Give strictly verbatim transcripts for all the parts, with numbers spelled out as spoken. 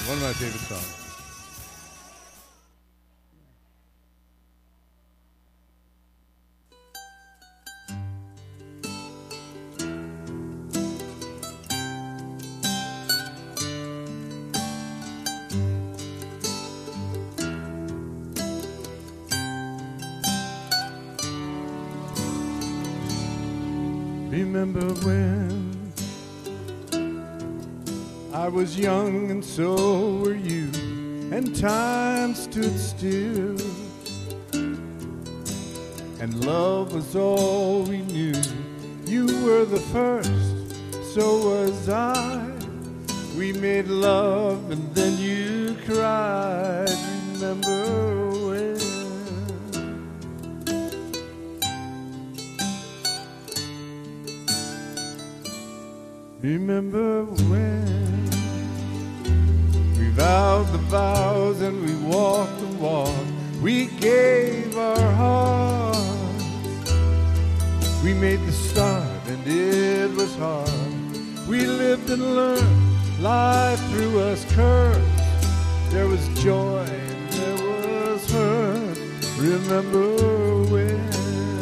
One of my favorite songs. Remember when I was young and so were you, and time stood still, and love was all we knew. You were the first, so was I. We made love and then you cried. Remember when? Remember when we vowed the vows and we walked the walk. We gave our hearts. We made the start and it was hard. We lived and learned. Life threw us curves. There was joy and there was hurt. Remember when?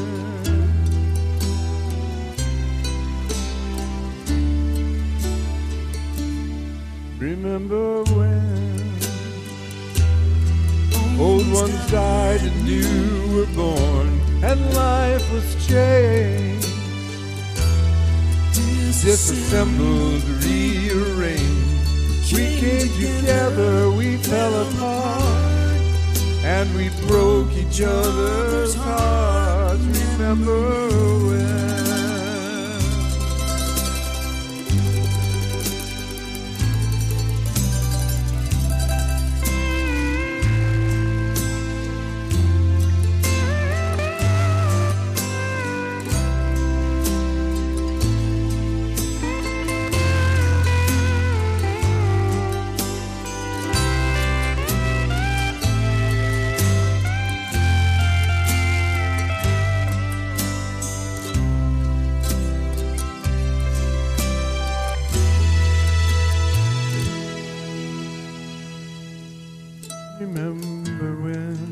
Remember when old ones died and new were born, and life was changed, disassembled, rearranged. We came together, we fell apart, and we broke each other's hearts. Remember when? Remember when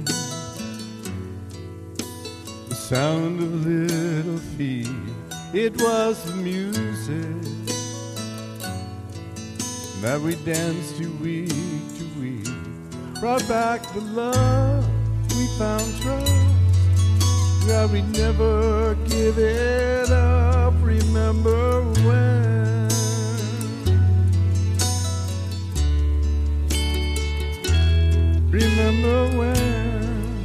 the sound of little feet, it was the music that we danced to week to week, brought back the love, we found trust, that we never give it up. Remember when? Remember when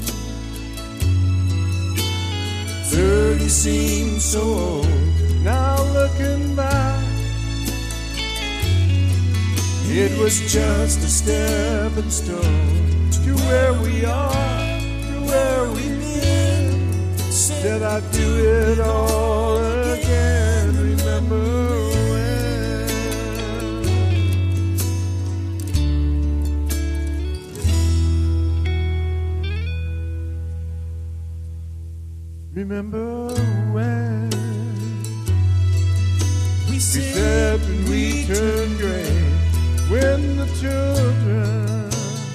thirty seems so old. Now looking back, it was just a stepping stone to where we are, to where we've been. Said I'd do it all again. Remember Remember when we said when we turned gray, when the children,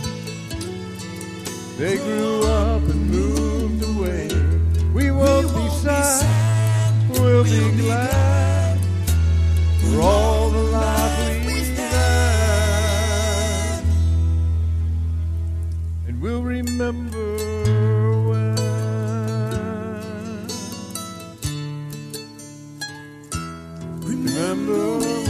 they grew up and moved away. We won't be sad, we'll be glad for all the life we've had, and we'll remember. Remember